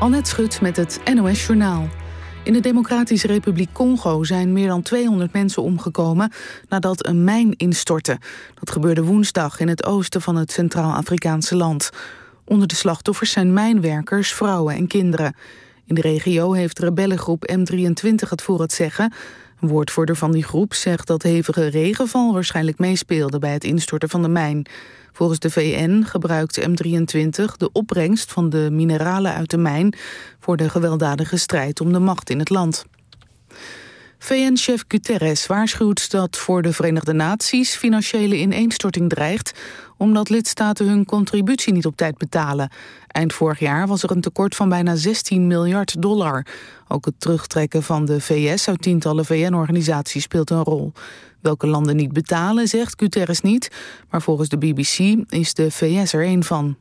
Annette Schut met het NOS Journaal. In de Democratische Republiek Congo zijn meer dan 200 mensen omgekomen nadat een mijn instortte. Dat gebeurde woensdag in het oosten van het Centraal-Afrikaanse land. Onder de slachtoffers zijn mijnwerkers, vrouwen en kinderen. In de regio heeft de rebellengroep M23 het voor het zeggen. Een woordvoerder van die groep zegt dat hevige regenval waarschijnlijk meespeelde bij het instorten van de mijn. Volgens de VN gebruikt M23 de opbrengst van de mineralen uit de mijn voor de gewelddadige strijd om de macht in het land. VN-chef Guterres waarschuwt dat voor de Verenigde Naties financiële ineenstorting dreigt, omdat lidstaten hun contributie niet op tijd betalen. Eind vorig jaar was er een tekort van bijna $16 miljard. Ook het terugtrekken van de VS uit tientallen VN-organisaties speelt een rol. Welke landen niet betalen, zegt Guterres niet, maar volgens de BBC is de VS er één van.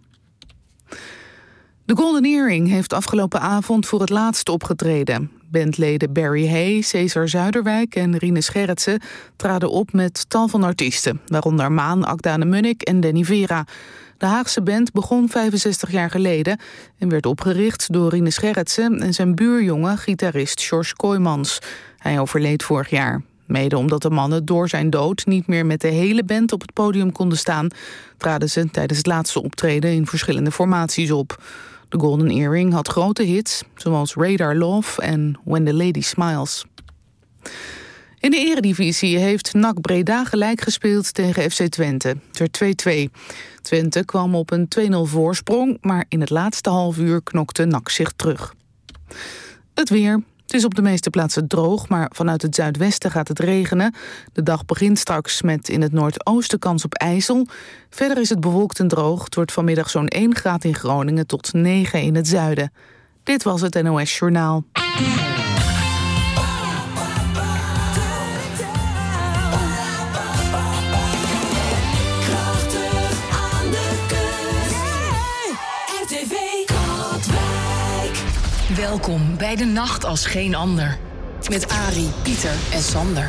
De Golden Earring heeft afgelopen avond voor het laatst opgetreden. Bandleden Barry Hay, Cesar Zuiderwijk en Rinus Gerritsen traden op met tal van artiesten, waaronder Maan, Akda de Munnik en Danny Vera. De Haagse band begon 65 jaar geleden en werd opgericht door Rinus Gerritsen en zijn buurjongen, gitarist George Kooijmans. Hij overleed vorig jaar. Mede omdat de mannen door zijn dood niet meer met de hele band op het podium konden staan, traden ze tijdens het laatste optreden in verschillende formaties op. De Golden Earring had grote hits, zoals Radar Love en When the Lady Smiles. In de eredivisie heeft NAC Breda gelijk gespeeld tegen FC Twente. Het werd 2-2. Twente kwam op een 2-0 voorsprong, maar in het laatste half uur knokte NAC zich terug. Het weer. Het is op de meeste plaatsen droog, maar vanuit het zuidwesten gaat het regenen. De dag begint straks met in het noordoosten kans op ijzel. Verder is het bewolkt en droog. Het wordt vanmiddag zo'n 1 graad in Groningen tot 9 in het zuiden. Dit was het NOS Journaal. Welkom bij De Nacht als geen ander. Met Arie, Pieter en Sander.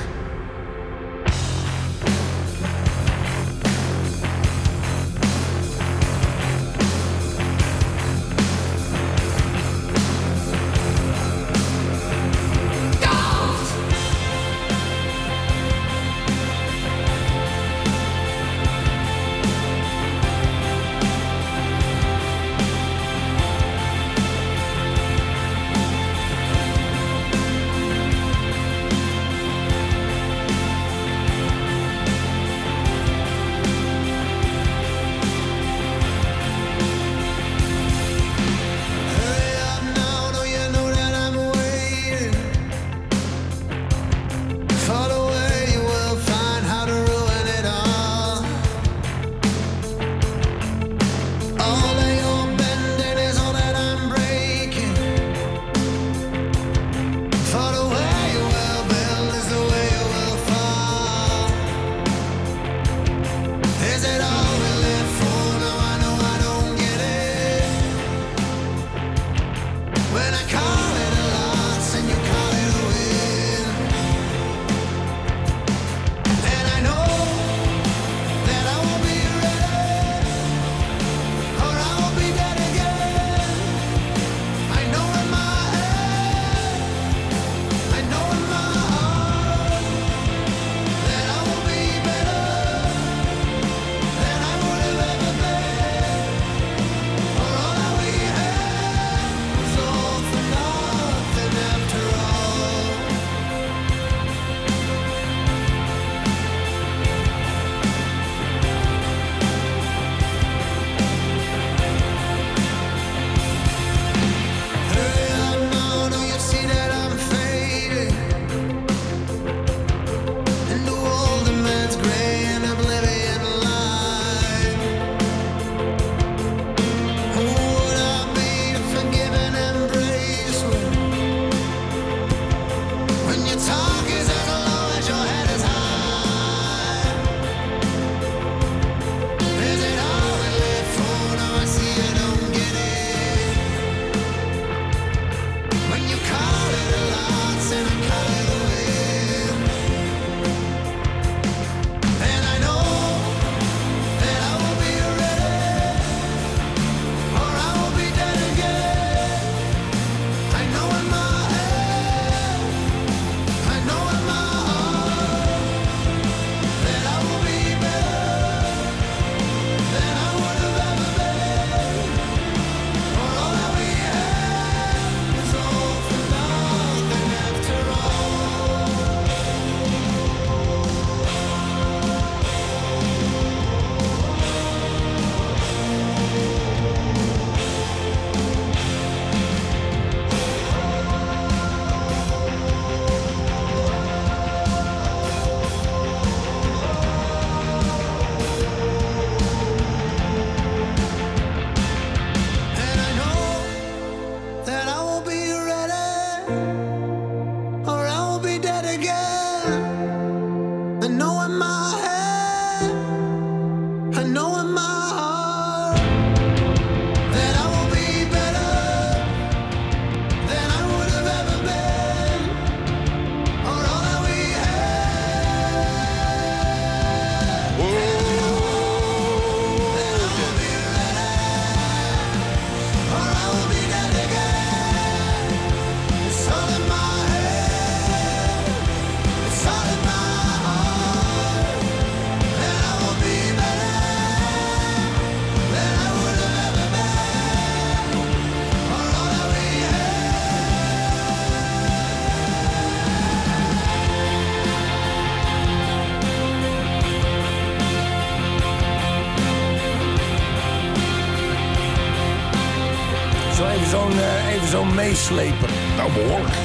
Even zo'n meesleper. Nou, behoorlijk.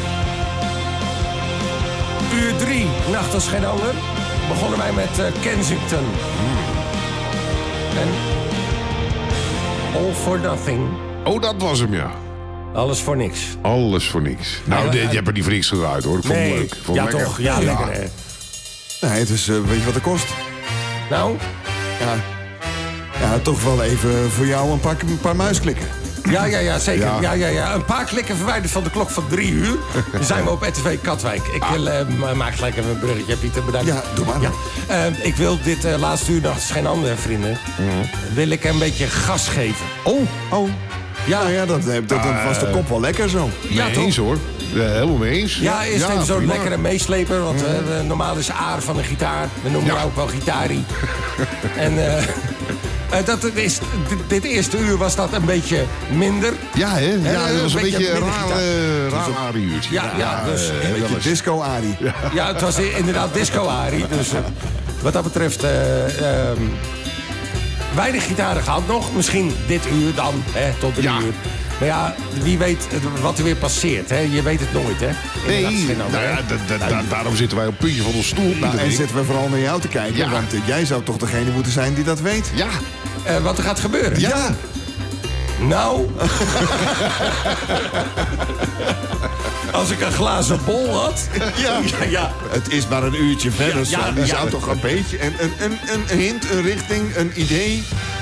Uur 3, Nacht als geen ander. Begonnen wij met Kensington. En All for Nothing. Oh, dat was hem, ja. Alles voor niks. Alles voor niks. Nou, je hebt er niet voor niks gedraaid, hoor. Ik vond het leuk. Ik vond ja het lekker. toch? Ja, lekker, hè. Nee, het is, weet je wat het kost? Nou? Ja, toch wel even voor jou een paar muisklikken. Ja, zeker. Ja. Ja. Een paar klikken verwijderd van de klok van 3 uur. Dan zijn we op RTV Katwijk. Ik maak gelijk even een bruggetje, Pieter. Bedankt. Ja, doe maar. Ja. Ik wil dit laatste uur, Nacht is geen ander, vrienden. Wil ik een beetje gas geven. Oh. Ja, dat was de kop wel lekker zo. Ja, Mee toch? eens, hoor. Helemaal mee eens. Ja, eerst even zo'n prima. lekkere meesleper. Want normaal is aard van een gitaar. We noemen hem ook wel gitarie. En dit eerste uur was dat een beetje minder. Ja, hè? Ja, dat was een beetje een minder raar uurtje. Ja, dus Een beetje disco-Ari. ja, het was inderdaad disco-Ari. Dus wat dat betreft... weinig gitaren gehad nog. Misschien dit uur dan, tot 3 uur. Maar ja, wie weet wat er weer passeert. Hè? Je weet het nooit, hè? Daarom zitten wij op het puntje van ons stoel. En zitten we vooral naar jou te kijken. Ja. Want jij zou toch degene moeten zijn die dat weet? Ja. Wat er gaat gebeuren? Ja. Nou... Als ik een glazen bol had... Ja. Het is maar een uurtje verder. Ja, Je zou toch een beetje... Een hint, een richting, een idee...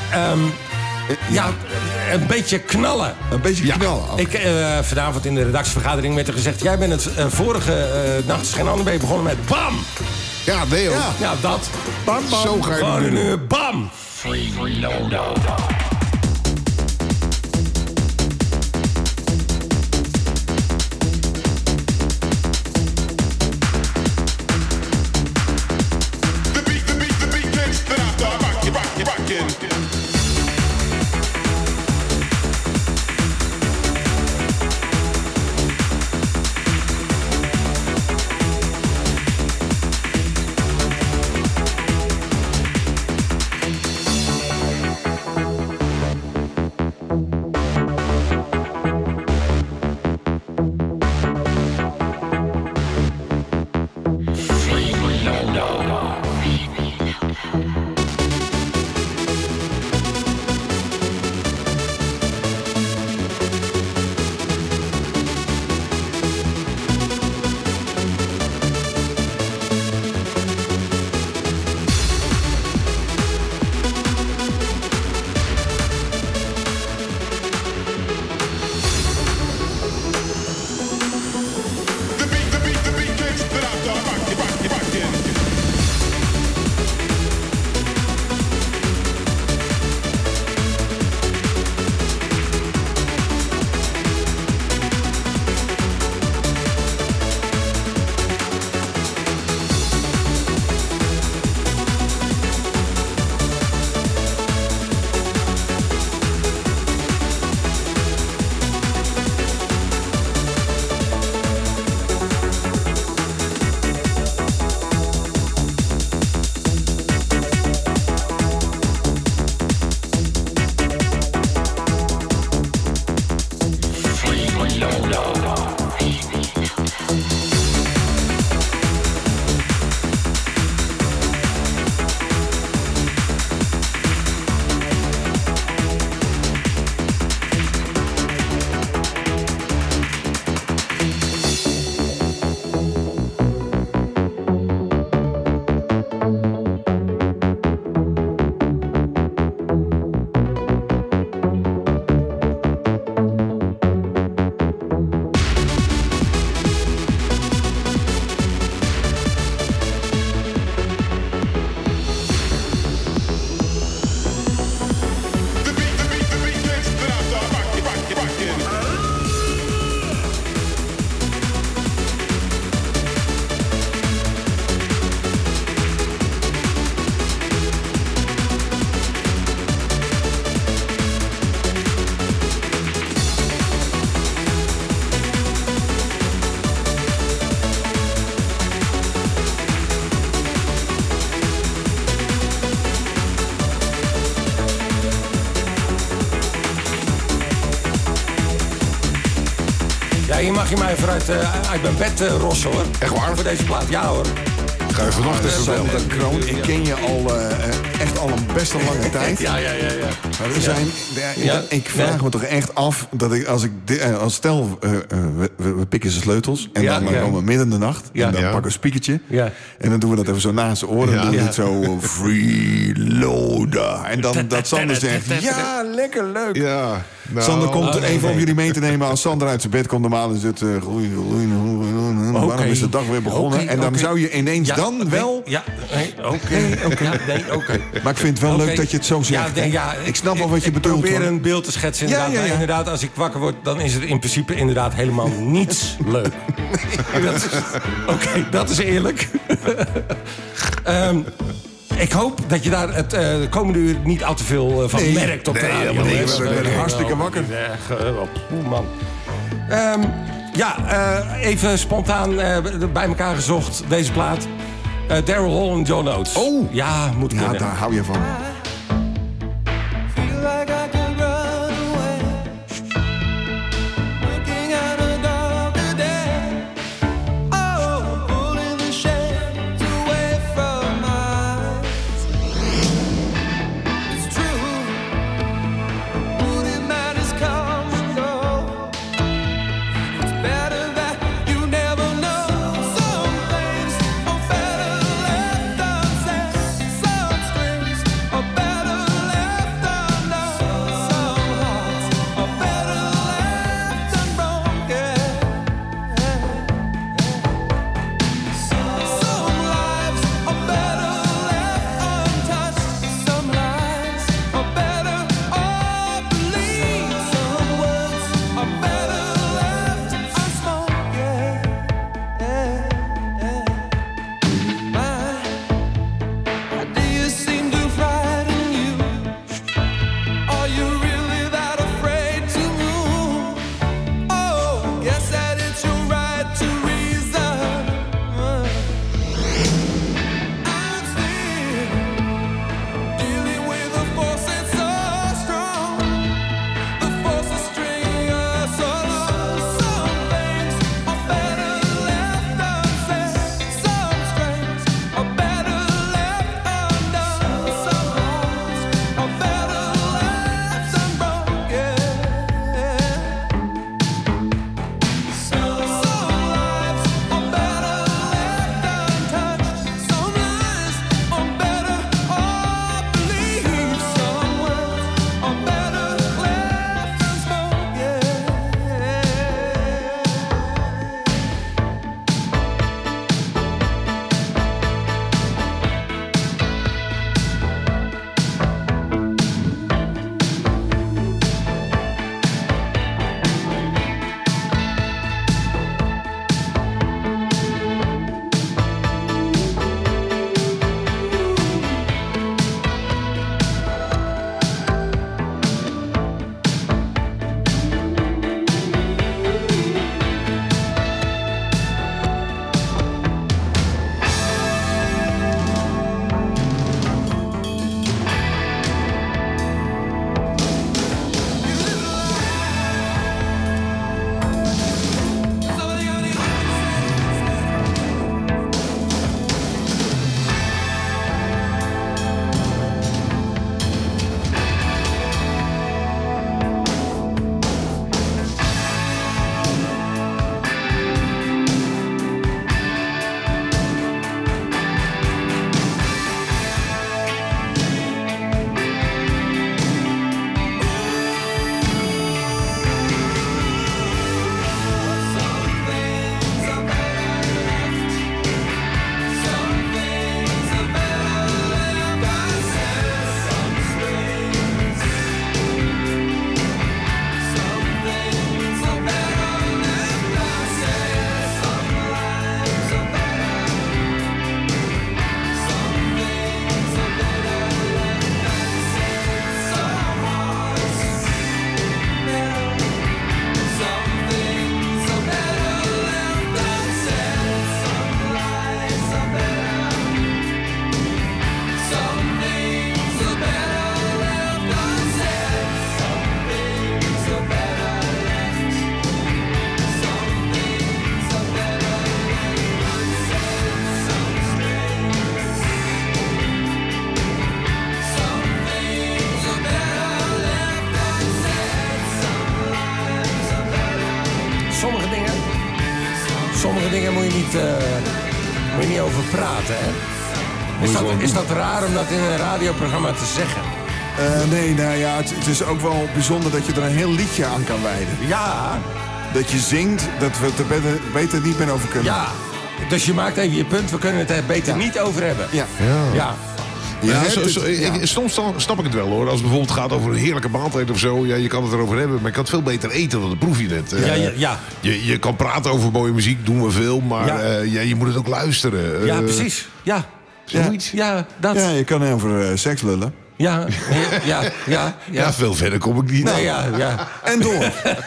een beetje knallen. Een beetje knallen. Vanavond in de redactievergadering werd er gezegd... jij bent het vorige Nacht is geen ander mee begonnen met BAM! Ja, nee, hoor. Ja, dat. Bam, bam. Zo ga je Gewoon het een doen. uur BAM! The beat gets then I start rockin'. Ja, hier mag je mij even uit mijn bed rossen, hoor. Echt waar? Voor deze plaat, ja hoor. Ga je vannacht even bellen. Sander Kroon, ik ken je al echt al een best lange tijd. Ja. We zijn, ik vraag me toch echt af dat ik als stel we pikken zijn sleutels en dan komen we midden in de nacht en dan pakken we een spiekertje en dan doen we dat even zo naast zijn oren en dan doen we het zo freeloader en dan dat Sander zegt ja lekker leuk. Ja. Nou, Sander komt even om jullie mee te nemen. Als Sander uit zijn bed komt, normaal is het waarom is de dag weer begonnen? En dan zou je ineens dan wel... Ja, oké. Maar ik vind het wel leuk dat je het zo zegt. Ik snap wel wat je bedoelt. Ik probeer een beeld te schetsen inderdaad. Maar inderdaad, als ik wakker word, dan is het in principe inderdaad helemaal niets leuk. Oké, dat is eerlijk. Ik hoop dat je daar het komende uur niet al te veel van merkt op de radio. Ik ben hartstikke wakker. Man. Even spontaan bij elkaar gezocht, deze plaat. Daryl Hall en John Oates. Oh! Ja, moet kunnen. Ja, daar hou je van. Up moet je niet over praten, hè? Is dat raar om dat in een radioprogramma te zeggen? Nee, nou ja, het is ook wel bijzonder dat je er een heel liedje aan kan wijden. Ja. Dat je zingt, dat we het er beter niet meer over kunnen. Ja, dus je maakt even je punt, we kunnen het er beter niet over hebben. Ja. Soms snap ik het wel, hoor. Als het bijvoorbeeld gaat over een heerlijke maaltijd of zo. Ja, je kan het erover hebben, maar je kan het veel beter eten. Dan proef je net. Je kan praten over mooie muziek, doen we veel. Maar je moet het ook luisteren. Ja, precies. Ja. Zoiets. Ja, dat. Ja, je kan over seks lullen. Ja. Veel verder kom ik niet. Nee, ja. En door.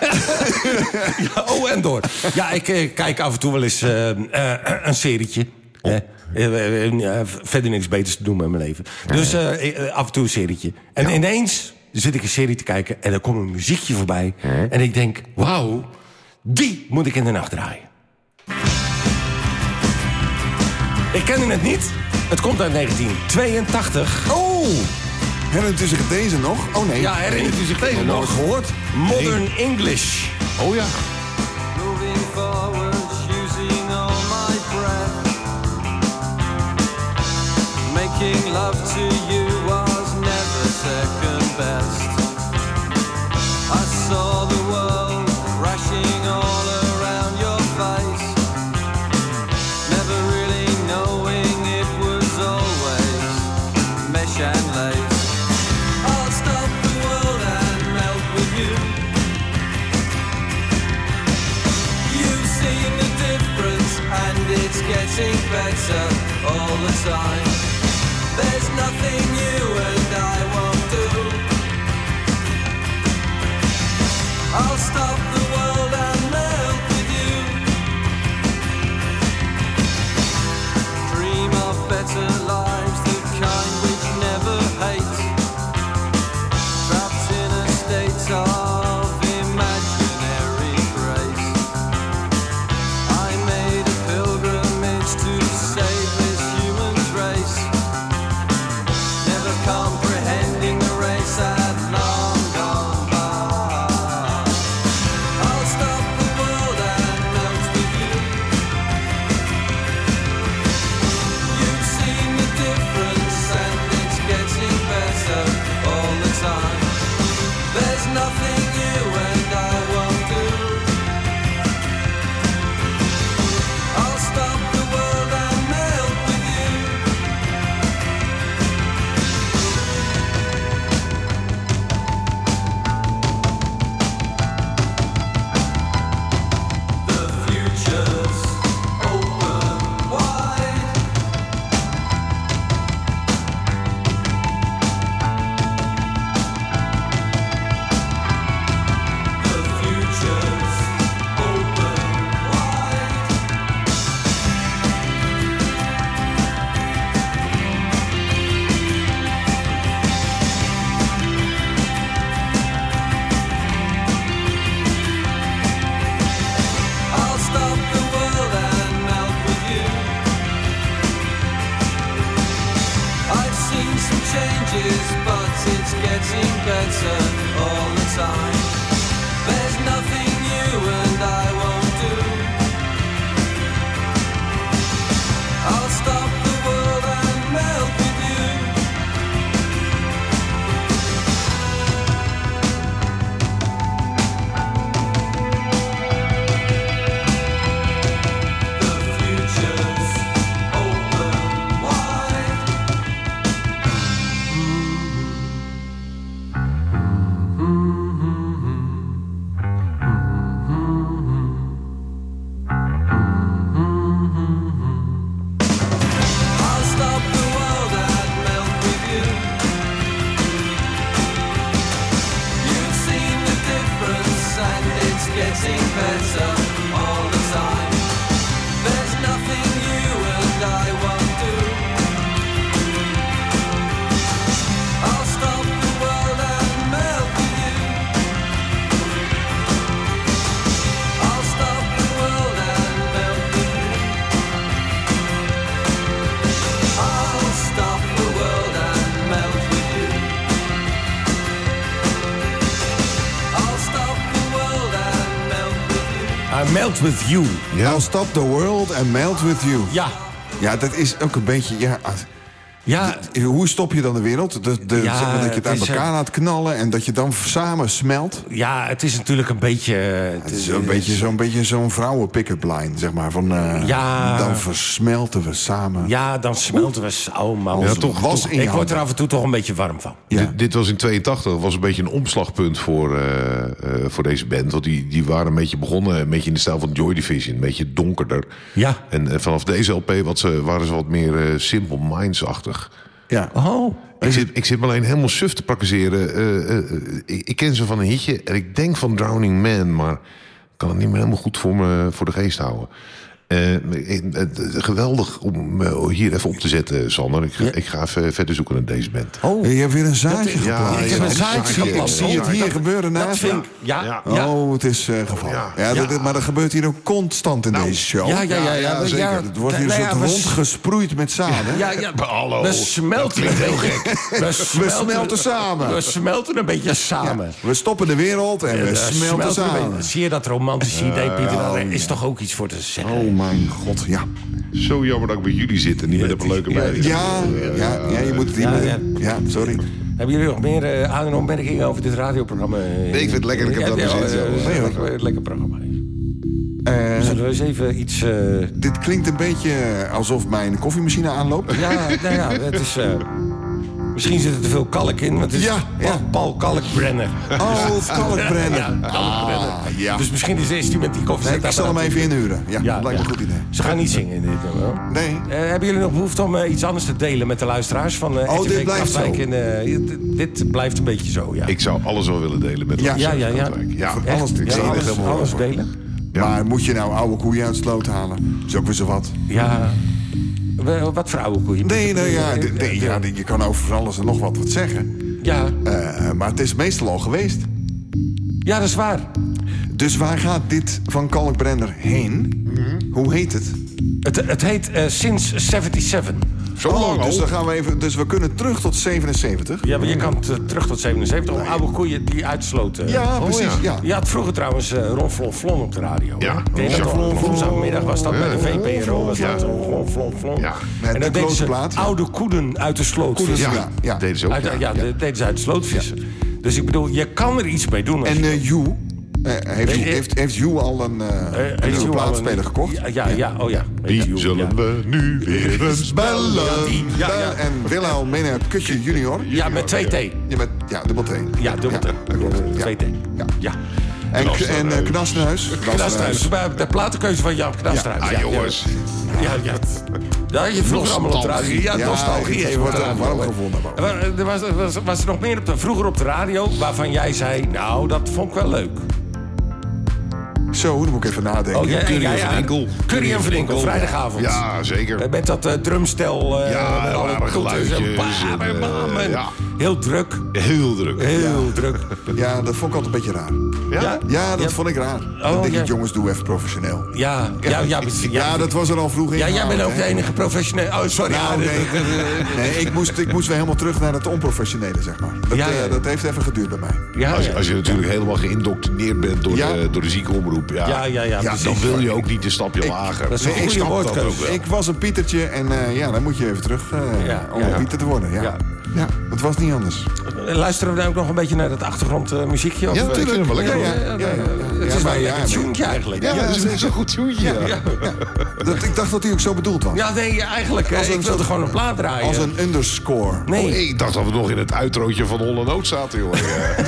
En door. Ja, ik kijk af en toe wel eens een serietje. Verder niks beters te doen met mijn leven. Dus af en toe een serietje. En ineens zit ik een serie te kijken en er komt een muziekje voorbij. En ik denk, wauw, die moet ik in de nacht draaien. Ik kende het niet. Het komt uit 1982. Oh! Herinnert u zich deze nog? Oh nee. Ja, herinnert u zich deze nog? Gehoord? Modern English. Oh ja. Moving forward, using all my breath. Making love to you was never second best. I saw the world crashing all around your face. Never really knowing it was always mesh and lace. I'll stop the world and melt with you. You've seen the difference and it's getting better all the time. There's nothing you and I won't do. I'll stop the world and melt with you. Dream of better lives, the kind which never hate. Trapped in a state of imaginary grace. I made a pilgrimage to save this human race. Never comprehending the race at long gone by. I'll stop the world and melt with you. You've seen the difference and it's getting better all the time. There's nothing you and I won't do. I'll stop the world and melt with you. The future's open wide. The future's open wide. I'll stop the world and melt with you. I've seen some changes, but it's getting better all the time. There's nothing you and I won't do. I'll stop the world and melt with you. The future's open wide. Melt With You. Ja. I'll stop the world and melt with you. Ja. Ja, dat is ook een beetje... Ja, hoe stop je dan de wereld? Zeg maar dat je het aan elkaar laat knallen en dat je dan samen smelt? Ja, het is natuurlijk een beetje... Het is zo'n beetje zo'n vrouwen pick-up line, zeg maar. Van, dan versmelten we samen. Ja, dan smelten we... Oh man, ik word er af en toe toch een beetje warm van. Ja. Dit was in 82, was een beetje een omslagpunt voor deze band. Want die waren een beetje begonnen, een beetje in de stijl van Joy Division. Een beetje donkerder. Ja. En vanaf deze LP waren ze wat meer Simple Minds-achtig. Ja. Oh. Ik zit me alleen helemaal suf te praktiseren. Ik ken ze van een hitje en ik denk van Drowning Man, maar ik kan het niet meer helemaal goed voor de geest houden. Geweldig om hier even op te zetten, Sander. Ik ga even verder zoeken naar deze band. Oh, je hebt weer een zaadje geplaatst. Ik heb een zaadje geplaatst. Zie je het hier gebeuren naast? Ja. Oh, het is gevallen. Maar dat gebeurt hier ook constant in deze show. Ja, zeker. Het wordt hier rondgesproeid met zaden. Ja. We smelten heel gek. We smelten samen. We smelten een beetje samen. Ja. We stoppen de wereld en we smelten samen. Zie je dat romantische idee, Pieter? Daar is toch ook iets voor te zeggen. Oh mijn god, ja. Zo jammer dat ik bij jullie zit en niet met een leuke meid. Ja, je moet het niet meer. Ja, sorry. Hebben jullie nog meer aan- en opmerkingen over dit radioprogramma? Nee, ik vind het lekker. Ik heb dat een lekker programma. Zullen we eens even iets... Dit klinkt een beetje alsof mijn koffiemachine aanloopt. Ja, het is... Misschien zit er te veel kalk in, want het is Paul Kalkbrenner. Oh, Kalkbrenner. Ja. Dus misschien is die met die koffie... Nee, ik zal hem even inhuren. Ja, dat lijkt me een goed idee. Ze gaan niet zingen in dit nummer. Nee. Hebben jullie nog behoefte om iets anders te delen met de luisteraars? Van, dit blijft zo. Dit blijft een beetje zo, ja. Ik zou alles wel willen delen met de Alles delen? Ja. Maar moet je nou oude koeien uit de sloot halen? Dat is ook weer zo wat. Ja... Wat voor oude koeien? Nee, je kan over alles en nog wat zeggen. Ja. Maar het is meestal al geweest. Ja, dat is waar. Dus waar gaat dit van Kalkbrenner heen? Hoe heet het? Het heet Since 77. Zo lang dus dan gaan we even. Dus we kunnen terug tot 77. Ja, maar je kan terug tot 77. Om oude koeien die uitsloten. Ja, precies. Ja. Je had vroeger trouwens Ron Flon Flon op de radio. Ja. Woensdagmiddag was dat bij de VPRO. Was dat Ron Flon Flon. Ja. En dan deden ze oude koeden uit de sloot vissen. Ja, deden ze ook. Deden ze uit de sloot vissen. Dus ik bedoel, je kan er iets mee doen. En heeft Joe al een nieuwe plaatspeler gekocht? Ja. Die zullen we nu weer eens bellen. En Wilhelmina Kutje junior. Ja, met 2 T. Dubbel T. Ja, dubbel T. 2 T. Ja. En Knastenhuis. De platenkeuze van Jaap Knastenhuis. Ja, jongens. Ja, je vroeger allemaal op de radio. Ja, nostalgie even. Warm gevonden. Was er nog meer vroeger op de radio waarvan jij zei... Nou, dat vond ik wel leuk. Zo, dan moet ik even nadenken. Curry en Verdinkel. Curry en Verdinkel, vrijdagavond. Ja, zeker. Met dat drumstel. Met alle geluidjes. Heel druk. Heel druk. Ja, dat vond ik altijd een beetje raar. Ja, dat vond ik raar. Dan denk ik, jongens, doe even professioneel. Ja, dat was er al vroeg in. Ja, jij bent ook de enige professioneel. Oh, sorry. Nee, ik moest weer helemaal terug naar het onprofessionele, zeg maar. Dat heeft even geduurd bij mij. Als je natuurlijk helemaal geïndoctrineerd bent door de ziekenomroep. Dan wil je ook niet een stapje lager. Dat is een goede woordkeuze. Ik was een Pietertje en dan moet je even terug om een Pieter te worden. Ja, het was niet anders. Luisteren we dan ook nog een beetje naar dat achtergrondmuziekje? Ja, natuurlijk. Ik vind het wel lekker. Het is wel een lekker tuentje eigenlijk. Ja, dat is een goed tuentje. Ik dacht dat hij ook zo bedoeld was. Ja, nee, eigenlijk. Ik wilde gewoon een plaat draaien. Als een underscore. Nee. Ik dacht dat we nog in het uitrootje van Holle Noot zaten, joh.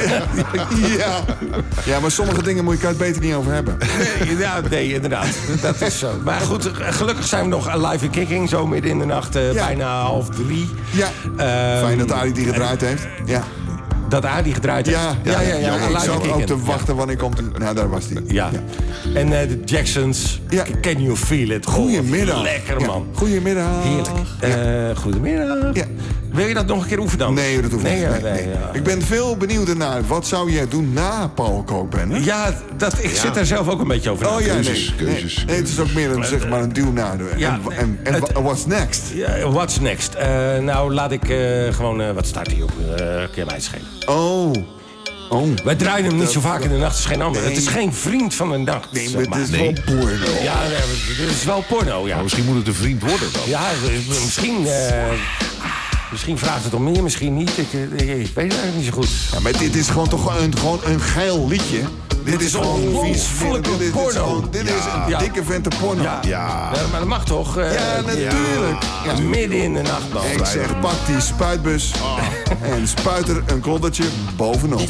Ja, maar sommige dingen moet je het beter niet over hebben. Nee, inderdaad. Dat is zo. Maar goed, gelukkig zijn we nog live in kicking. Zo midden in de nacht, bijna 2:30. Ja, fijn dat Arie die gedraaid heeft. Ja. Dat Arie gedraaid heeft? Ja. Ik zat ook te wachten wanneer komt hij. Nou, daar was hij. Ja. En de Jacksons, Can You Feel It? Goedemiddag. Lekker, man. Goedemiddag. Heerlijk. Goedemiddag. Ja. Wil je dat nog een keer oefenen dan? Nee, dat hoeft niet. Nee. Ik ben veel benieuwd naar wat zou jij doen na Paul Kalkbrenner? Ja, ik zit daar zelf ook een beetje over. Keuzes. Nee, het is ook meer een duw naar. En what's next? What's next? Nou, laat ik gewoon... wat staat hier op? Kun je mij schelen? Oh. Oh. Wij draaien hem niet zo vaak in de nacht als geen ander. Het is geen vriend van de nacht. Nee, maar het is wel porno. Ja, het is wel porno, ja. Maar misschien moet het een vriend worden dan. Ja, misschien vraagt het om meer, misschien niet. Ik weet het eigenlijk niet zo goed. Ja, maar dit is gewoon toch gewoon een geil liedje. Dit is gewoon vies porno. Dit is een dikke vente porno. Ja, maar dat mag toch? Ja, natuurlijk. Ja, midden in de nacht, man. Ik zeg, pak die spuitbus en spuit er een kloddertje bovenop.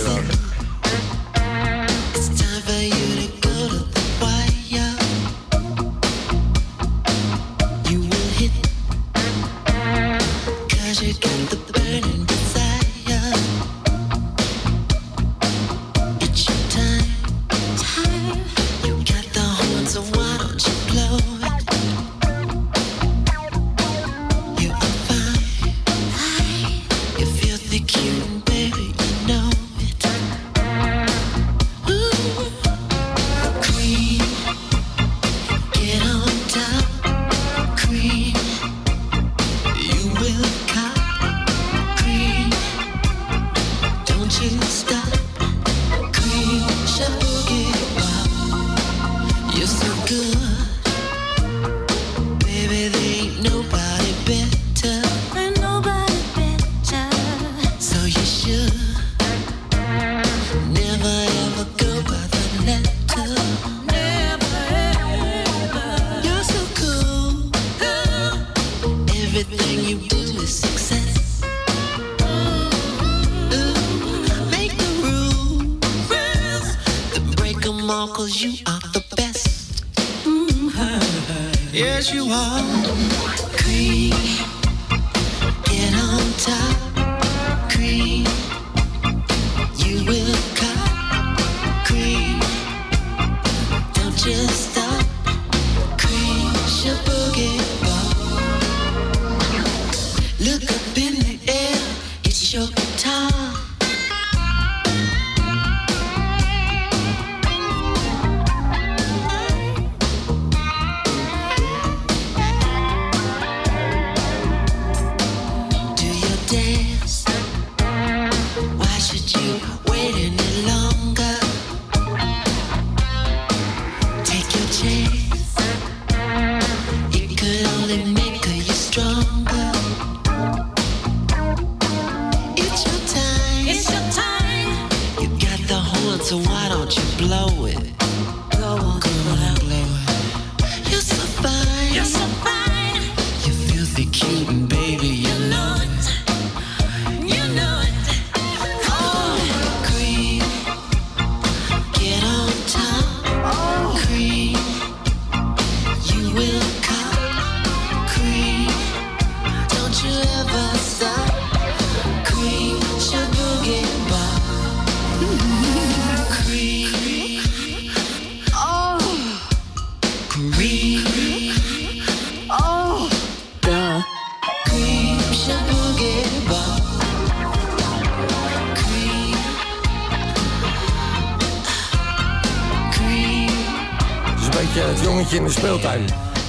Het jongetje in de speeltuin.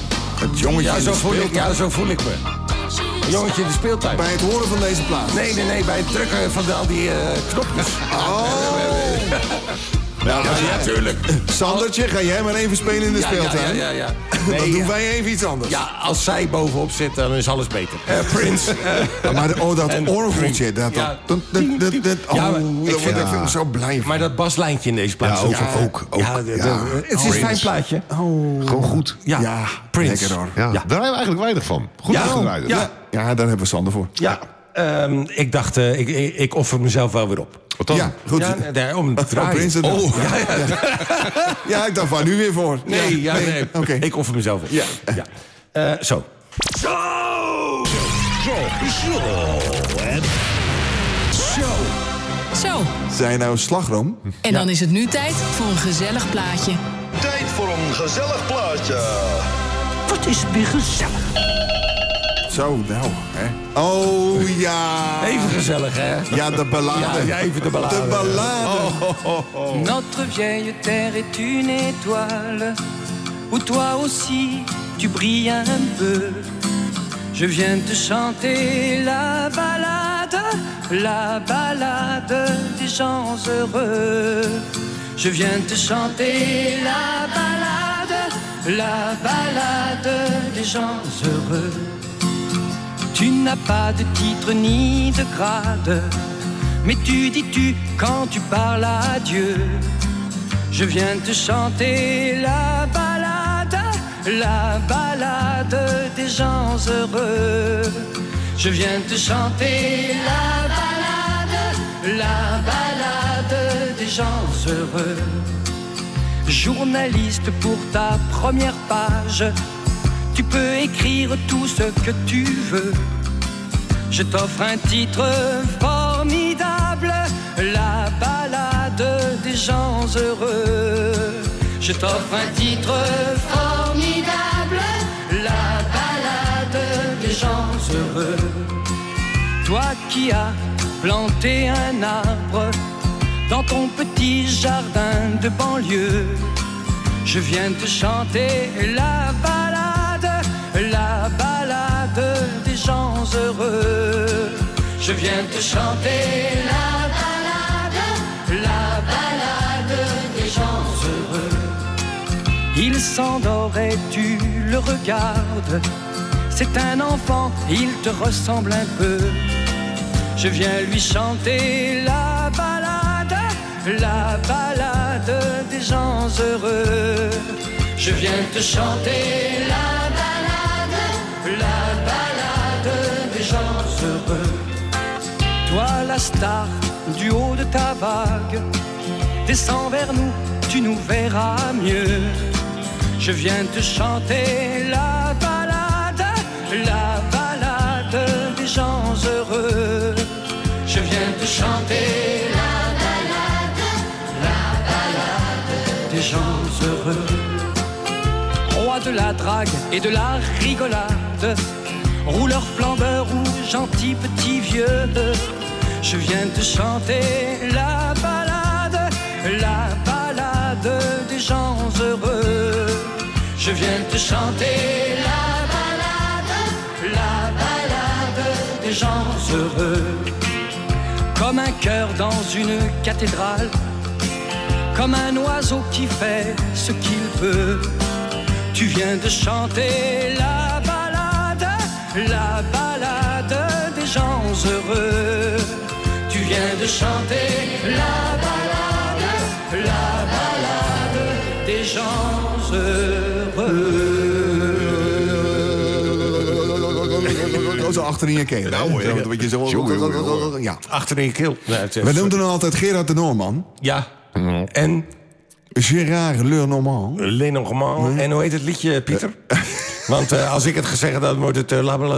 Het jongetje in de speeltuin? Ja, zo voel ik me. Een jongetje in de speeltuin. Bij het horen van deze plaat? Nee, bij het drukken van al die knopjes. Ja, tuurlijk. Sandertje, ga jij maar even spelen in de speeltuin? Ja. Nee, dan doen wij even iets anders. Ja, als zij bovenop zit, dan is alles beter. Prince. Maar dat orgeltje, ik vind ik zo blij van. Maar dat baslijntje in deze plaats. Ook. Het is een fijn plaatje. Gewoon goed. Ja, Prince. Lekker hoor. Ja, daar hebben we eigenlijk weinig van. Goed uitgedraaid. Ja, daar hebben we Sander voor. Ja. Ik dacht, ik offer mezelf wel weer op. Wat dan? Ja, goed. Om te draaien. Ja, ik dacht, waar nu weer voor? Nee. Okay. Ik offer mezelf op. Ja. Zo. Zo. Zijn nou slagroom? En dan is het nu tijd voor een gezellig plaatje. Tijd voor een gezellig plaatje. Wat is weer gezellig? Zo, nou, hè. Oh, ja. Even gezellig, hè? Ja, de ballade. Ja, even de ballade. De ballade. Notre vieille terre est une étoile où toi aussi tu brilles un peu. Je viens te chanter la ballade la balade des gens heureux. Je viens te chanter la balade des gens heureux. Tu n'as pas de titre ni de grade, mais tu dis tu quand tu parles à Dieu. Je viens te chanter la balade des gens heureux. Je viens te chanter la balade des gens heureux. Journaliste, pour ta première page, tu peux écrire tout ce que tu veux. Je t'offre un titre formidable, la balade des gens heureux. Je t'offre un titre formidable, la balade des gens heureux. Toi qui as planté un arbre dans ton petit jardin de banlieue, je viens te chanter la balade des gens heureux. Je viens te chanter la balade des gens heureux. Il s'endort et tu le regardes. C'est un enfant, il te ressemble un peu. Je viens lui chanter la balade des gens heureux. Je viens te chanter la balade des gens heureux. Toi la star du haut de ta vague, descends vers nous, tu nous verras mieux. Je viens te chanter la balade des gens heureux. Je viens te chanter la balade des gens heureux. Roi de la drague et de la rigolade, rouleur flambeur ou gentil petit vieux, je viens te chanter la balade des gens heureux. Je viens te chanter la balade des gens heureux. Comme un cœur dans une cathédrale, comme un oiseau qui fait ce qu'il veut. Tu viens de chanter la balade des gens heureux. Tu viens de chanter la balade des gens heureux. Zo achter in je keel. Nou, ja. Achter in je keel. We noemden hem altijd Gerard de Noorman. Ja. En? Gérard Lenormand. Lenormand. En hoe heet het liedje, Pieter? Want als ik het gezegd heb, dan wordt het...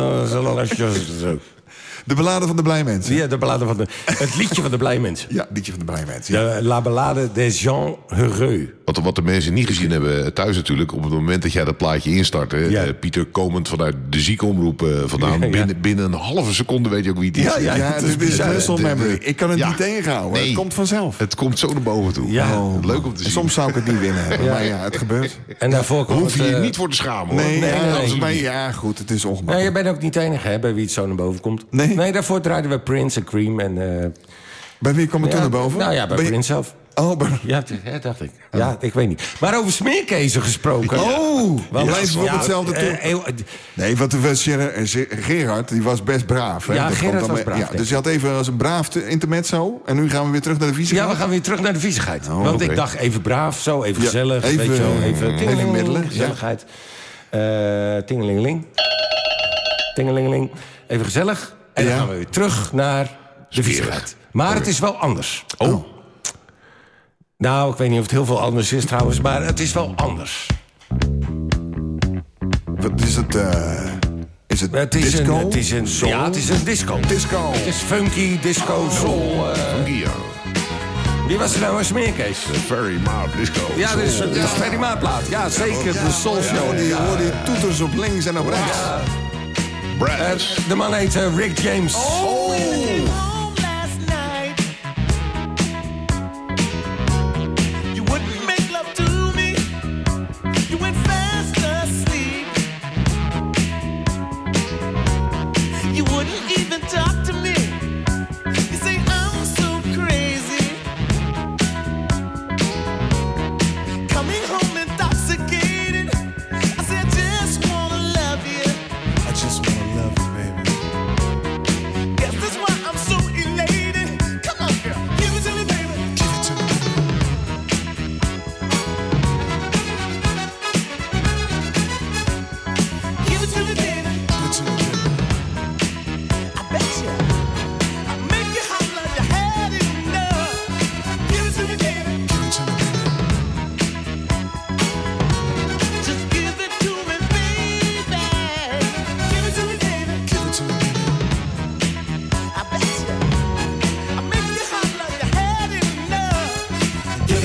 De ballade van de blij mensen. Ja, het liedje van de blij mensen. Ja, het liedje van de blij mensen. Ja. De La Ballade des gens heureux. Wat de mensen niet gezien hebben thuis natuurlijk... op het moment dat jij dat plaatje instartte... Ja. Pieter komend vanuit de ziekenomroep vandaan... Ja. Binnen een halve seconde weet je ook wie het is. Ja, het is muscle memory. Ik kan het niet tegenhouden. Nee, het komt vanzelf. Het komt zo naar boven toe. Ja. Leuk om te zien. Soms zou ik het niet willen hebben. Ja. Maar ja, het gebeurt. En daarvoor hoef je je niet voor te schamen, hoor. Nee, ja, goed, het is ongemakkelijk. Je bent ook niet de enige, hè, bij wie het zo naar boven komt. Nee, daarvoor draaiden we Prince en Cream en... Bij wie kwam het toen naar boven? Nou ja, bij Prince zelf. Oh, ja, dacht ik. Ja, ik weet niet. Maar over smeerkezen gesproken. Oh, blijf op hetzelfde toe. Nee, want Gerard, die was best braaf. Hè? Ja, Gerard was braaf. Ja, dus je had even als een braaf intermezzo. En nu gaan we weer terug naar de viezigheid. Ja, we gaan weer terug naar de viezigheid. Want ik dacht even braaf, zo even gezellig. Even, weet je wel, even middelen. Gezelligheid. Tingelingeling. Tingelingeling. Even gezellig. En dan gaan we weer terug naar de viezigheid. Maar het is wel anders. Oh. Nou, ik weet niet of het heel veel anders is trouwens, maar het is wel anders. Wat is het? Is het disco? Het is een disco. Disco. Het is funky, disco, soul. Funky, ja. Wie was er nou een smeerkees? Ferry Maat disco. Ja, dit is Ferry Maat plaat. Ja, zeker. De soul show. Die hoorde je toeters op links en op rechts. De man heet Rick James. Oh!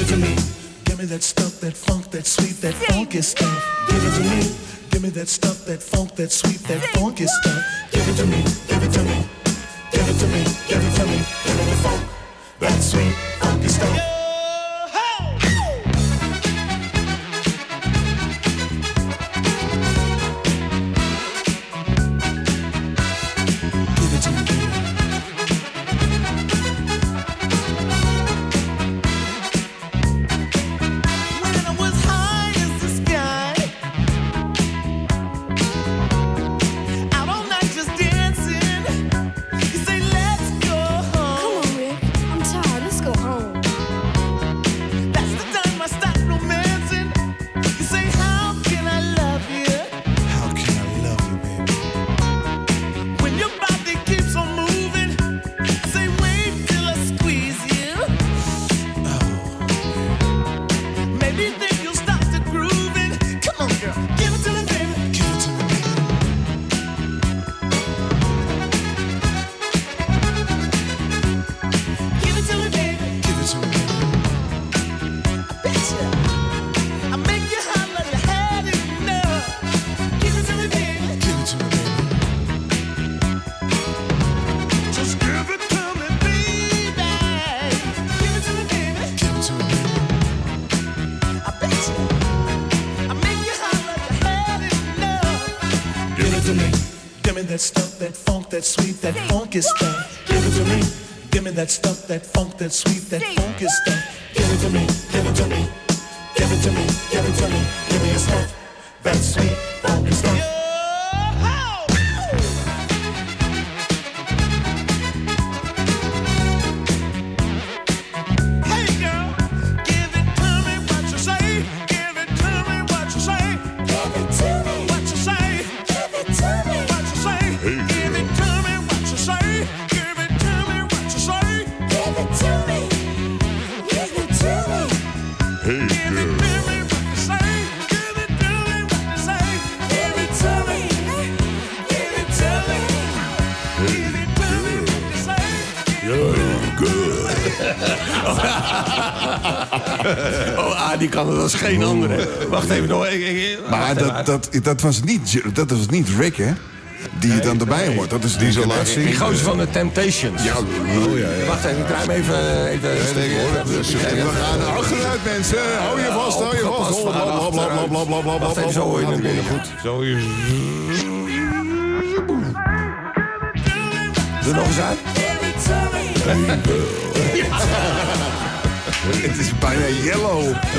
it to me. Give me that stuff, that funk, that sweet, that funky stuff. Give it to me. Give me that stuff, that funk, that sweet, that funky stuff. Give it to me, give it to me. Give it to me, give it to me. Give me the funk, that sweet, funky stuff. That stuff, that funk, that sweet, that funky stuff. Give it to me. Give me that stuff, that funk, that sweet, that funky stuff. Give it to me. Give it to me. Give it to me. Give it to me. Give me your stuff, that sweet, funky stuff. Die kan het als geen andere. Wacht even nog. Maar dat was niet Rick, hè? Die je dan erbij hoort. Dat is die zo laat zien. Die gozer van de Temptations. Ja. Wacht even, ik draai hem even. We gaan achteruit, mensen. Hou je vast, hou je vast. Blablabla. Wacht even, zo hoor je het binnen goed. Zo hier. Doe nog eens uit. Het is bijna yellow.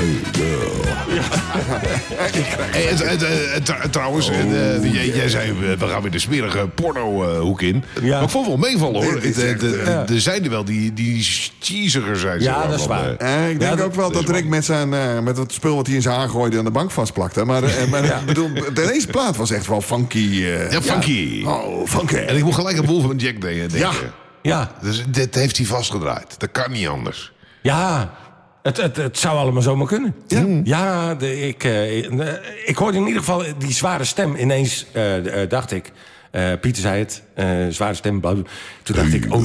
Trouwens, jij zei, we gaan weer de smerige porno-hoek in. Ja. Maar ik vond wel meevallen, hoor. Er zijn er wel die cheesiger zijn. Ja, dat is waar. Ik denk ook wel dat Rick met het spul wat hij in zijn haar gooide aan de bank vastplakte. Maar ik bedoel, deze plaat was echt wel funky. Funky. Funky. En ik moet gelijk aan Wolfman Jack denken. Ja. Dus dit heeft hij vastgedraaid. Dat kan niet anders. Ja, het zou allemaal zomaar kunnen. Ja, ik hoorde in ieder geval die zware stem. Ineens dacht ik, Pieter zei het, zware stem. Toen dacht ik,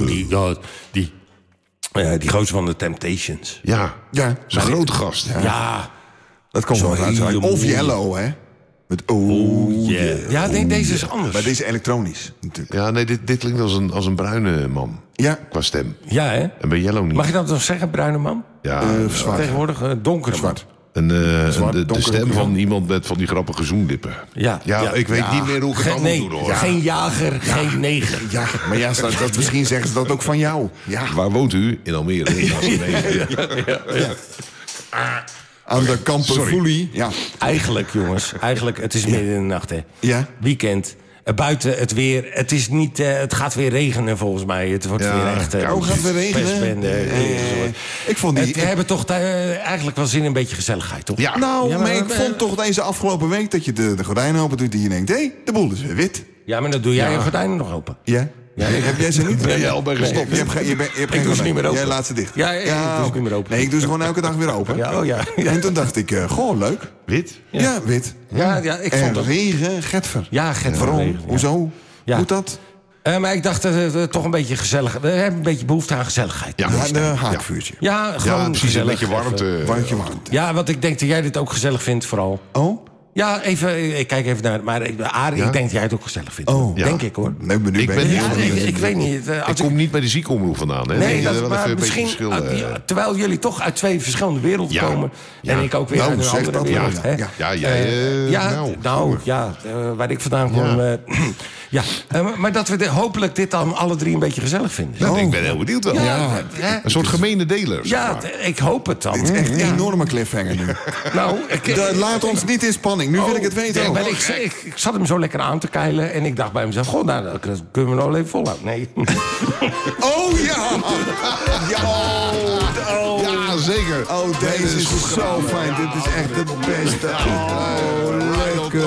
die gozer van de Temptations. Ja. Zo'n grote gast. Ja. Dat komt wel uit. Of Yellow, hè? Met Ja, deze is anders. Maar deze is elektronisch, natuurlijk. Ja, nee, dit klinkt als een bruine man. Ja. Qua stem. Ja, hè? En bij Yellow niet. Mag je dat nog zeggen, bruine man? Ja. Zwart. Tegenwoordig donker zwart. De stem van iemand met van die grappige zoenlippen. Ja, ik weet niet meer hoe ik het allemaal doe, hoor. Geen jager, geen neger. Ja, maar misschien zeggen ze dat ook van jou. Ja. Waar woont u? In Almere. Aan de Kamperfoelie. Ja. Eigenlijk, jongens. Het is midden in de nacht, hè. Ja. Weekend. Buiten het weer. Het is niet. Het gaat weer regenen, volgens mij. Het wordt weer echt. Gaat weer regenen? Ik vond we hebben toch eigenlijk wel zin in een beetje gezelligheid, toch? Ja. Maar ik vond toch deze afgelopen week dat je de gordijnen open doet en je denkt, hé, de boel is weer wit. Ja, maar dan doe jij je gordijnen nog open. Ja. Heb jij ze niet? Ben je al bij gestopt? Ik doe ze niet meer open. Jij laat ze dicht. Ja, ik doe ze niet meer open. Nee, ik doe ze gewoon elke dag weer open. Ja. En toen dacht ik, goh, leuk. Wit? Ja, wit. Ja, ik vond dat. Regen, Getver. Ja, Getver. Waarom? Hoezo? Ja. Moet dat? Maar ik dacht, toch een beetje gezellig. We hebben een beetje behoefte aan gezelligheid. Ja, een haardvuurtje. Ja, gewoon precies, gezellig. een beetje warmte. Ja, want ik denk dat jij dit ook gezellig vindt, vooral. Oh? Ja, even, ik kijk even naar... Maar Arie, ik denk dat jij het ook gezellig vindt. Oh. Denk ik, hoor. Nee, ik weet niet. Ik kom niet bij de ziekenomroep vandaan. Hè? Nee, dat is maar een misschien... verschil, terwijl jullie toch uit 2 verschillende werelden komen... en ik ook weer uit een andere wereld. Waar ik vandaan kom... maar dat we hopelijk dit dan alle 3 een beetje gezellig vinden. Ik ben heel benieuwd wel. Een soort gemene deler. Ja, ik hoop het dan. Het is echt een enorme cliffhanger nu. Laat ons niet in spanning. Nu wil ik het weten. Maar ik zat hem zo lekker aan te keilen. En ik dacht bij mezelf, goh, nou, dat kunnen we nog wel even volhouden. Nee. Oh ja! Ja, zeker. Oh, deze is zo fijn. Dit is echt het beste. Oh, lekker.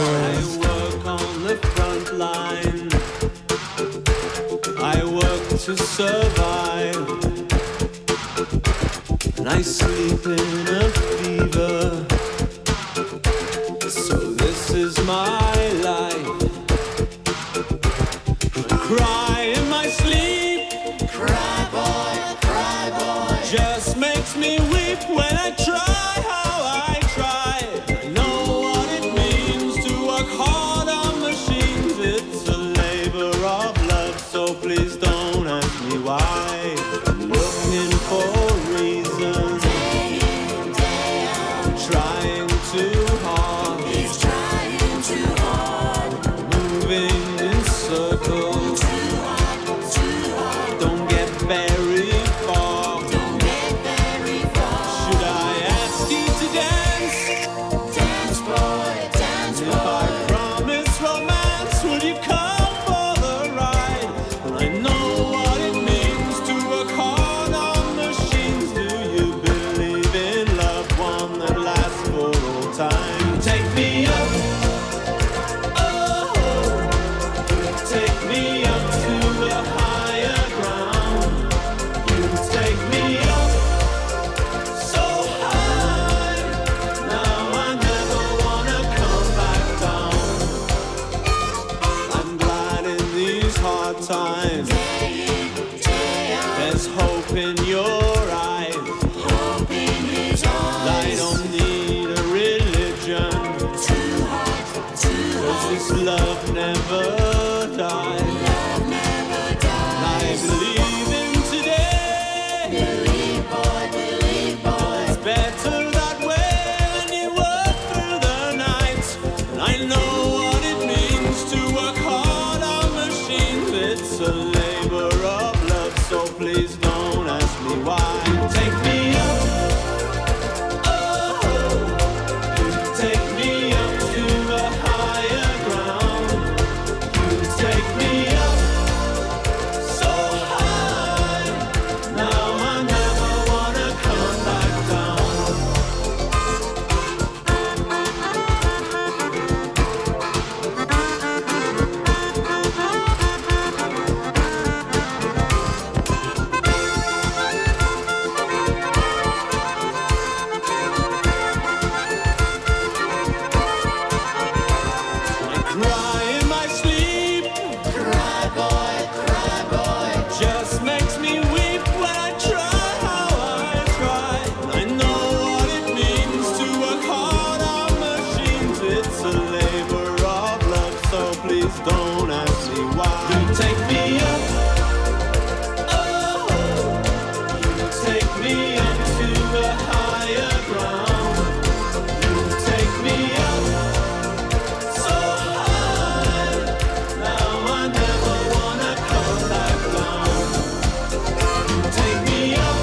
I work to survive, and I sleep in a fever. So this is my life. I cry in my sleep. Cry boy, just makes me weep when I try how I try. I know what it means to work hard on machines. It's a labor of love, so please don't ask me why. I'm looking for reasons, day in, day out, trying too hard. He's trying too hard, moving in circles, too hard, don't get very far, should I ask you to dance? Dance boy, dance boy. If I promise romance, will you come for the ride? And I know what it means to work hard on machines. Do you believe in love, one that lasts for all time? Take me up, oh, take me up to a higher ground. You take me up so high, now I never wanna come back down. I'm glad in these hard times, there's hope in your eyes. I don't need a religion, 'cause this love never dies. I believe in today. Believe boy. It's better that way when you work through the night. And I know what it means to work hard on machines. It's a labor of love, so please don't ask me why. Take me up, oh, take me up to a higher ground. You take me up so high, now I never wanna come back down. I cry in my sleep. Cry boy, just makes me weep when I try how I try. I know what it means to work hard on machines. It's a labor of love, so please don't ask me why. You take me up, oh, you take me up to a higher ground. You take me up so high, now I never wanna come back down. You take me up,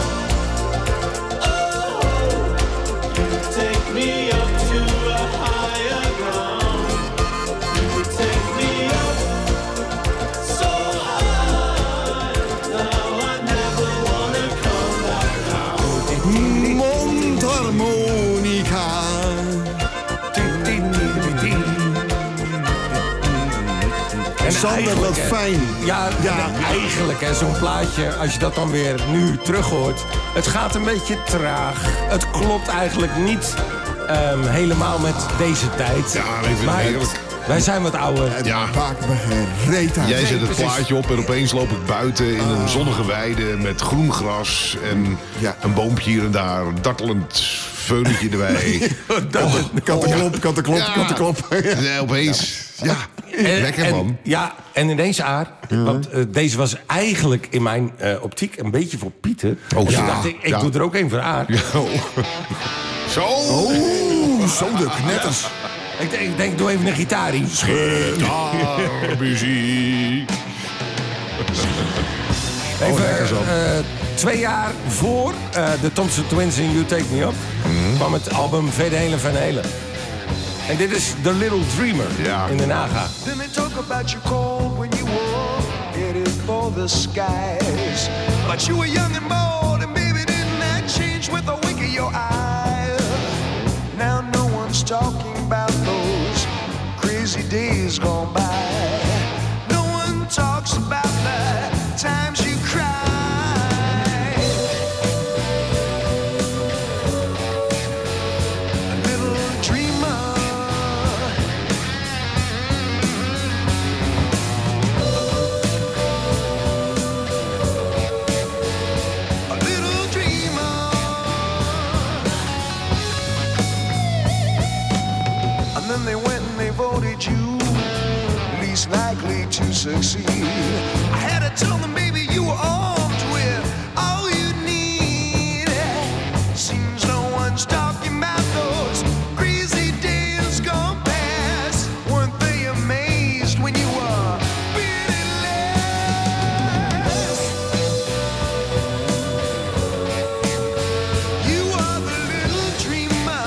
oh, you take me up to a higher ground. You take me up so high, now I never wanna come back down. Mondharmonica. Sander, wat fijn. Ja, eigenlijk, hè, zo'n plaatje, als je dat dan weer nu terug hoort... het gaat een beetje traag. Het klopt eigenlijk niet helemaal met deze tijd. Ja, even maar heerlijk. Wij zijn wat ouder. Ja. Maak me geen reet aan. Jij zet het plaatje op en opeens loop ik buiten in een zonnige weide met groen gras en een boompje hier en daar, een dartelend veulentje erbij. Kantenklop. Ja, opeens. Ja. Lekker, man. Ja, en ineens, Aar, want deze was eigenlijk in mijn optiek een beetje voor Pieter. Oh, dus dacht ik doe er ook een voor Aar. Ja. Zo de knetters. Ik denk, doe even een gitaarie. Gitaarmuziek. Even 2 jaar voor de Thompson Twins in You Take Me Up kwam het album Van Halen. En dit is The Little Dreamer in de naga. Then they talk about you cold when you were headed for the skies. But you were young and bold, and baby, didn't that change with a wink of your eye? Now no one's talking about those crazy days gone by. No one talks about the times you cried. Then they went and they voted you least likely to succeed. I had to tell them, baby, you were armed with all you need. Seems no one's talking about those crazy days gone past. Weren't they amazed when you were pitiless? You are the little dreamer.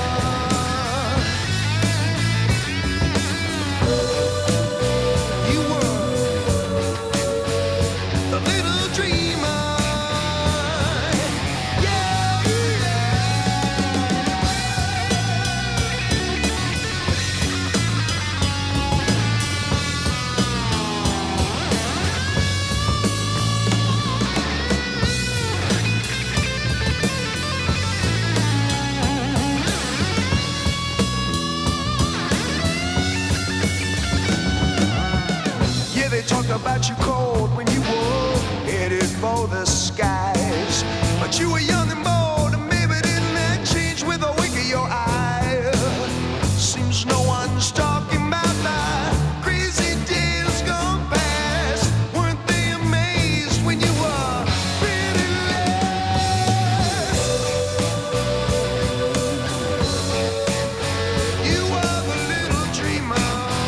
Talked about you cold when you were headed for the skies. But you were young and bold, and maybe didn't that change with a wink of your eye? Seems no one's talking about the crazy days gone past. Weren't they amazed when you were pitiless? You are the little dreamer.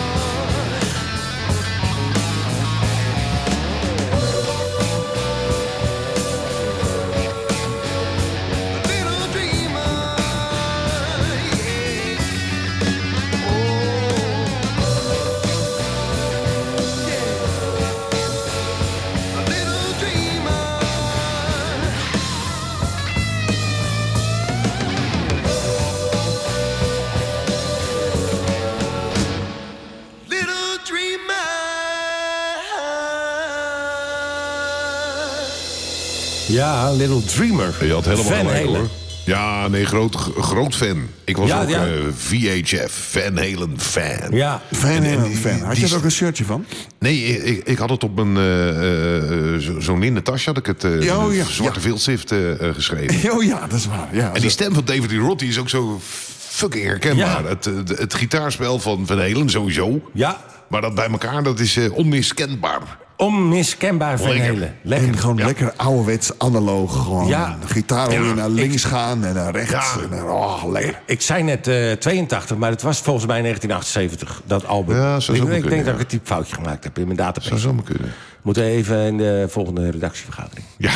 Ja, Little Dreamer. Je had helemaal Van gelijk, Halen. hoor. Ja, nee, groot fan. Ik was ook VHF, Van Halen fan. Ja, Van Halen fan. Had je er ook een shirtje van? Nee, ik had het op een zo'n linnen tasje, had ik het zwarte viltstift geschreven. Oh ja, dat is waar. Ja, en die stem van David Lee Roth, die is ook zo fucking herkenbaar. Ja. Het gitaarspel van Van Halen sowieso. Ja. Maar dat bij elkaar, dat is onmiskenbaar. Onmiskenbaar Van Halen. Lekker. En gewoon lekker ouderwets analoog. Gewoon gitaar hoor je naar links gaan en naar rechts. Ja. En lekker. Ik zei net 82, maar het was volgens mij 1978, dat album. Ja, ik denk dat ik een typfoutje gemaakt heb in mijn database. Zou zo kunnen. Moeten we even in de volgende redactievergadering. Ja.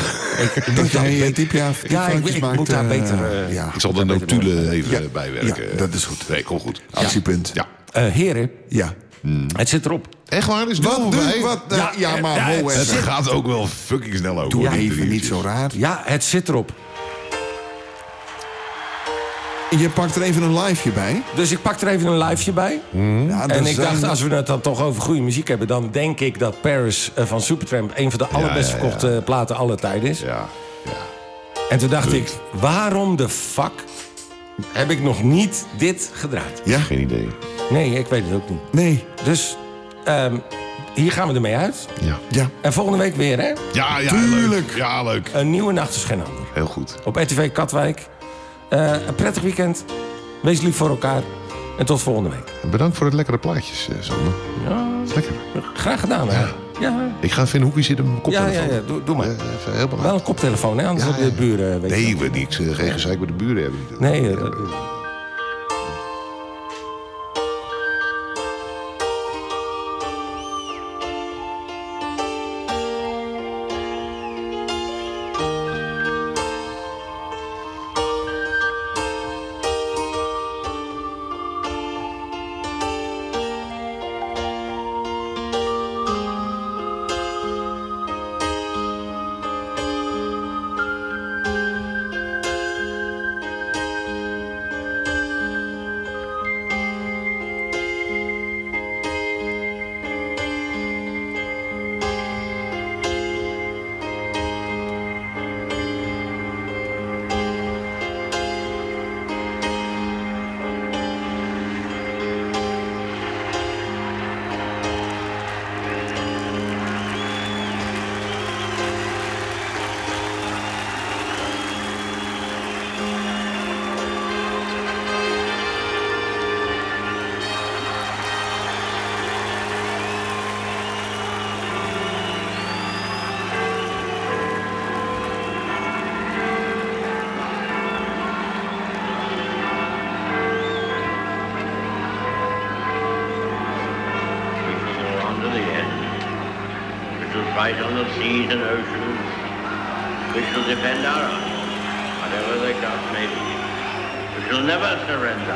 Ik moet daar beter... ik zal de notulen even bijwerken. Ja, dat is goed. Nee, kom goed. Actiepunt. Ja. Heren, ja. Het zit erop. Echt waar? Is het voorbij? Het het gaat ook wel fucking snel over. Doe even niet zo raar. Ja, het zit erop. Je pakt er even een liveje bij. Dus ik pak er even een liveje bij. Ja, en ik dacht, als we het dan toch over goede muziek hebben... dan denk ik dat Paris van Supertramp... een van de allerbest verkochte platen aller tijden is. Ja. En toen dacht ik, waarom de fuck heb ik nog niet dit gedraaid? Ja, geen idee. Nee, ik weet het ook niet. Nee. Dus hier gaan we ermee uit. Ja. En volgende week weer, hè? Ja, tuurlijk. Leuk. Ja, leuk. Een nieuwe Nacht is geen ander. Heel goed. Op RTV Katwijk. Een prettig weekend. Wees lief voor elkaar. En tot volgende week. En bedankt voor het lekkere plaatjes, Sander. Ja, lekker. Graag gedaan, hè? Ja. Ik ga even in een hoekje zitten met mijn koptelefoon. Ja, doe maar. Even heel belangrijk. Wel een koptelefoon, hè? Anders hebben de buren... Nee, we niks. Geen gezeik met de buren hebben. Nee, Fight on the seas and oceans. We shall defend our honor, whatever the cost may be. We shall never surrender.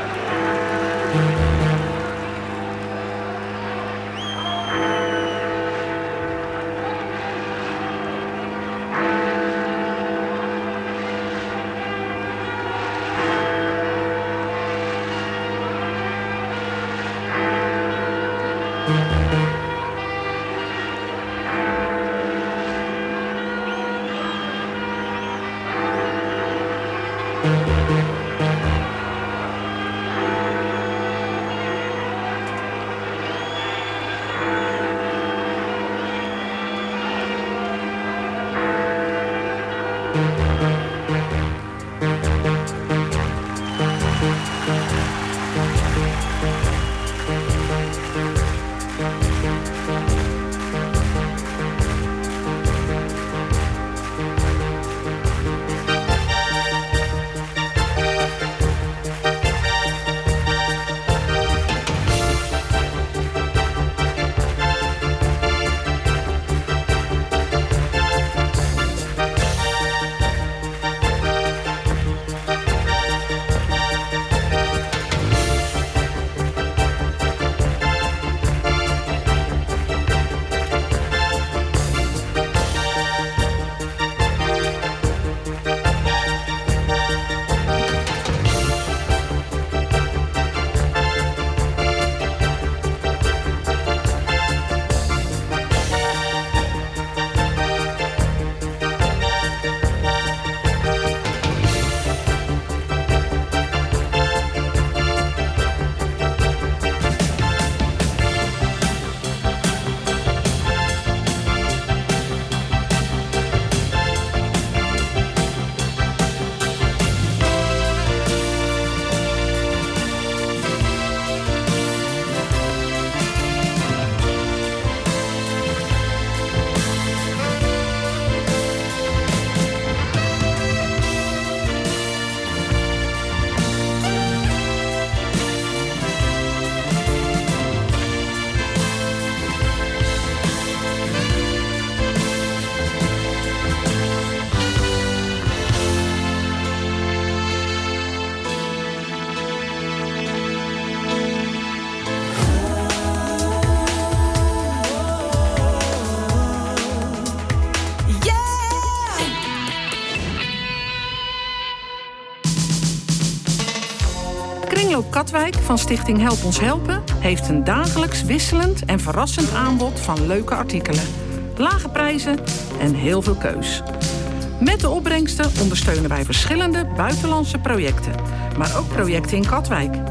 Kringloop Katwijk van Stichting Help Ons Helpen heeft een dagelijks wisselend en verrassend aanbod van leuke artikelen, lage prijzen en heel veel keus. Met de opbrengsten ondersteunen wij verschillende buitenlandse projecten, maar ook projecten in Katwijk.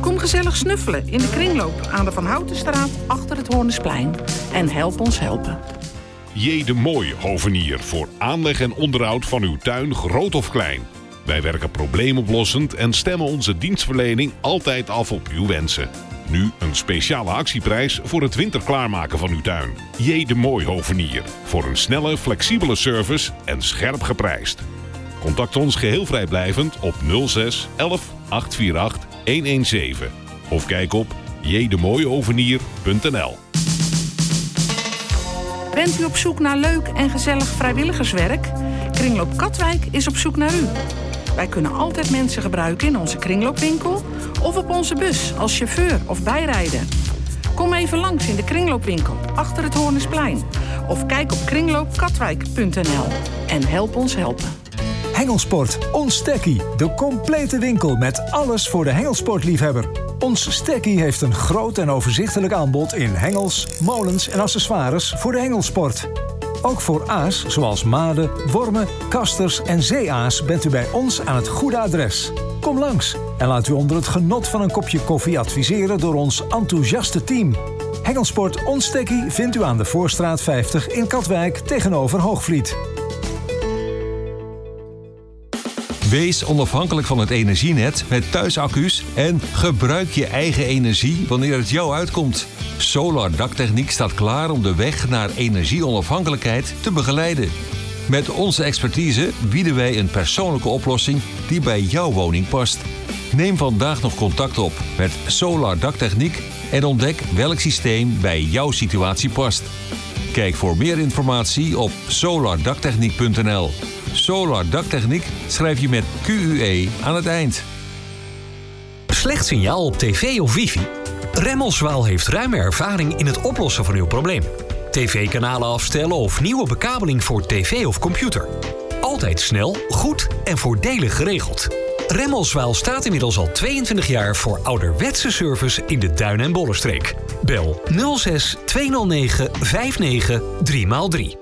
Kom gezellig snuffelen in de kringloop aan de Van Houtenstraat achter het Hoornesplein. En help ons helpen. J. de Mooi Hovenier voor aanleg en onderhoud van uw tuin, groot of klein. Wij werken probleemoplossend en stemmen onze dienstverlening altijd af op uw wensen. Nu een speciale actieprijs voor het winterklaarmaken van uw tuin. J. de Mooi Hovenier voor een snelle, flexibele service en scherp geprijsd. Contact ons geheel vrijblijvend op 06 11 848 117 of kijk op jdemooihovenier.nl. Bent u op zoek naar leuk en gezellig vrijwilligerswerk? Kringloop Katwijk is op zoek naar u. Wij kunnen altijd mensen gebruiken in onze kringloopwinkel of op onze bus als chauffeur of bijrijder. Kom even langs in de kringloopwinkel achter het Hoornesplein of kijk op kringloopkatwijk.nl en help ons helpen. Hengelsport, ons stekkie. De complete winkel met alles voor de hengelsportliefhebber. Ons stekkie heeft een groot en overzichtelijk aanbod in hengels, molens en accessoires voor de hengelsport. Ook voor aas, zoals maden, wormen, kasters en zeeaas bent u bij ons aan het goede adres. Kom langs en laat u onder het genot van een kopje koffie adviseren door ons enthousiaste team. Hengelsport Ons Stekkie vindt u aan de Voorstraat 50 in Katwijk tegenover Hoogvliet. Wees onafhankelijk van het energienet met thuisaccu's en gebruik je eigen energie wanneer het jou uitkomt. Solar Daktechniek staat klaar om de weg naar energieonafhankelijkheid te begeleiden. Met onze expertise bieden wij een persoonlijke oplossing die bij jouw woning past. Neem vandaag nog contact op met Solar Daktechniek en ontdek welk systeem bij jouw situatie past. Kijk voor meer informatie op solardaktechniek.nl. Solar Daktechniek schrijf je met QUE aan het eind. Slecht signaal op tv of wifi? Remmelswaal heeft ruime ervaring in het oplossen van uw probleem. TV-kanalen afstellen of nieuwe bekabeling voor tv of computer. Altijd snel, goed en voordelig geregeld. Remmelswaal staat inmiddels al 22 jaar voor ouderwetse service in de Duin- en Bollenstreek. Bel 06 209 59 3x3.